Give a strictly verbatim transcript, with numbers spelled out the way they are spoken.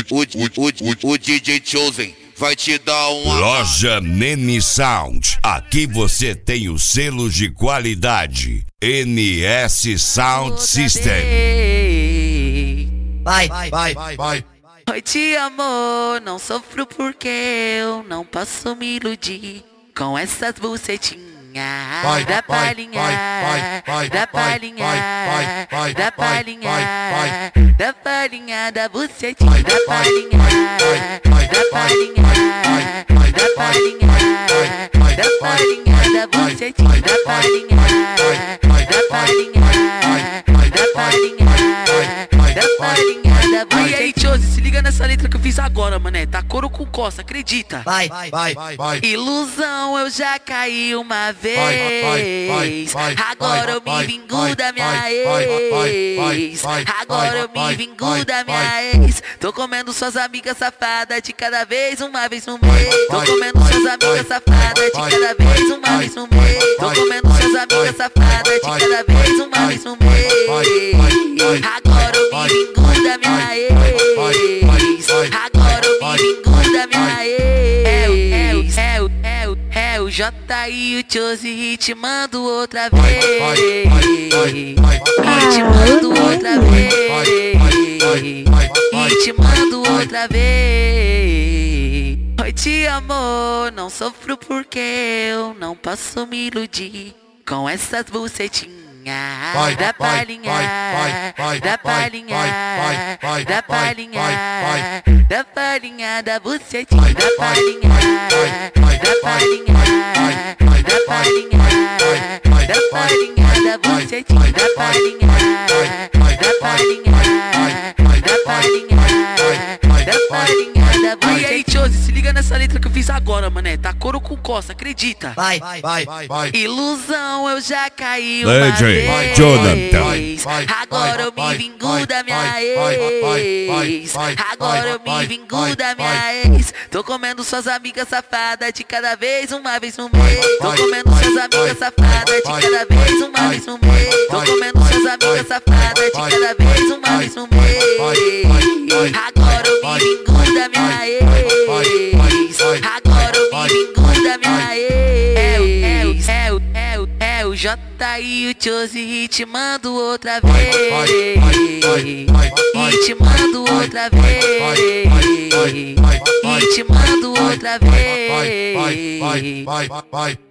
o, o, o D J Chosen vai te dar uma... Loja Nene Sound. Aqui você tem o selo de qualidade N S Sound System. Vai, vai, vai, vai. Noite, amor, não sofro porque eu não posso me iludir com essas bucetinhas. Vai, da vai, palhinha, vai, vai, da vai, palhinha, vai, vai, da vai, palhinha, vai, da palhinha, da bucetinha, da palhinha, da palhinha, da palhinha, da palhinha, da bucetinha, da palhinha, da palhinha, da palhinha, da palhinha, da bucetinha. E aí, Chose, se liga nessa letra que eu fiz agora, mané. Tá couro com coça, acredita? Vai, vai, vai, vai. Ilusão, eu já caí uma vez. Vai, vai, vai, agora eu me vingo da minha ex. Agora eu me vingo da minha ex. Tô comendo suas amigas safadas de cada vez, uma vez no mês. Tô comendo suas amigas safadas de cada vez, uma vez no mês. Tô comendo suas amigas safadas de cada vez, uma vez no mês. Agora eu me vingo da minha ex. Agora eu me vingo da minha ex. É o, é o, é o, é o, é o J e o Chose ritmando outra vez. Ritmando outra vez. Ritmando outra vez. Noite, amor, não sofro porque eu não posso me iludir com essas bucetinhas. Da palhinha, da palhinha, da palhinha, da palhinha, da bucetinha, da palhinha, da palhinha, da palhinha, da palhinha, da bucetinha, da palhinha, da palhinha, da palhinha, da palhinha, da bucetinha. E aí, Chose, se liga nessa letra que eu fiz agora, mané. Tá couro com coça, acredita? Vai, vai, vai. Ilusão, eu já caí uma D J vez. Jonathan. Agora eu me vingo da minha ex. Agora eu me vingo da minha ex. Tô comendo suas amigas safadas de cada vez, uma vez no mês. Tô comendo suas amigas safadas de cada vez, uma vez no mês. Tô comendo suas amigas safadas de cada vez, uma vez no mês. Agora eu me vingo da minha ex. Agora eu me vingo da minha ex. É o, é o, é o, é o, é o J e o Chose ritmando outra vez. Ritmando outra vez. Ritmando outra vez.